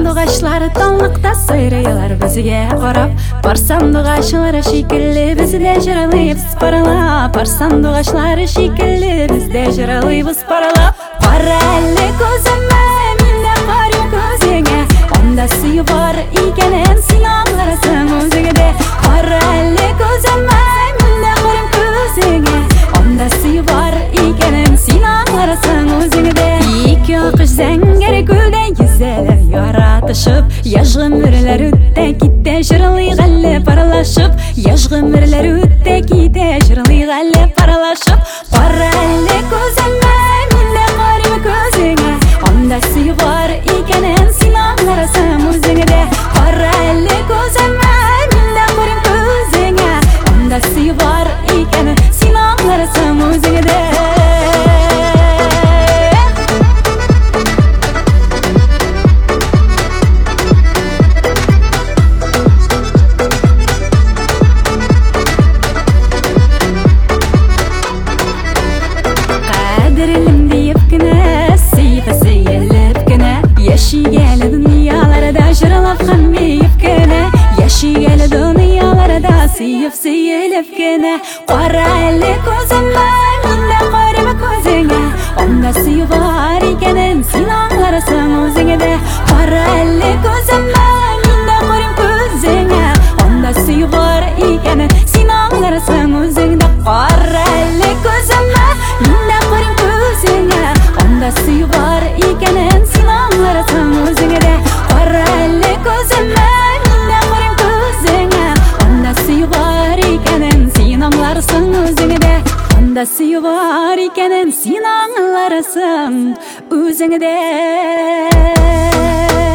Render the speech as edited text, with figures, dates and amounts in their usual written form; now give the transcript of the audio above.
дұғашылар таллықта сайрайлар бізге қарап. Барсам дұғашылар шекілі бізде жыралып спаралап. Барсам дұғашылар шекілі бізде жыралып спаралап. Қара әлі көзіме, менде қарым көзіңе, онда сүйі бар екенін сен аңғарасың өзіңде. Қара әлі көзіме, менде қарым көзіңе, онда сүйі бар екенін сен аңғарасың өзіңде. Екі құш зәңгер гүлде езелер яратышып, яж ғұмырлар өтті кетті жырлық әлі паралашып. Яж ғұмырлар өтті кетті жырлық әлі паралашып. Қара әлі көзіме, менде қарым көзіңе, онда сүйі бар екенін сен аңғарасың өзіңде. Қара әлі көзіме, менде қарым көзіңе, онда сүйі бар екенін сен аңғарасың өзіңде. Яшигелі дүнияларда жырлап қанбейіп кені, яшигелі дүнияларда сүйіп кені. Қара әлі көзіме, менде қарым көзіңе, онда сүйі бар екенін сен аңғарасың өзіңде. Қара әлі көзіме, менде қарым көзіңе, онда сүйі бар екенін сен аңғарасың өзіңде. Қара әлі көзіме, менде қарым көзіңе, онда сүйі бар екенін сен аңғарасың өзіңде. Қара әлі көзіме, менде қарым көзіңе, онда сүйі бар екенін сен аңғарасың өзіңде. Онда сүйі бар екенін сен аңғарасың өзіңде.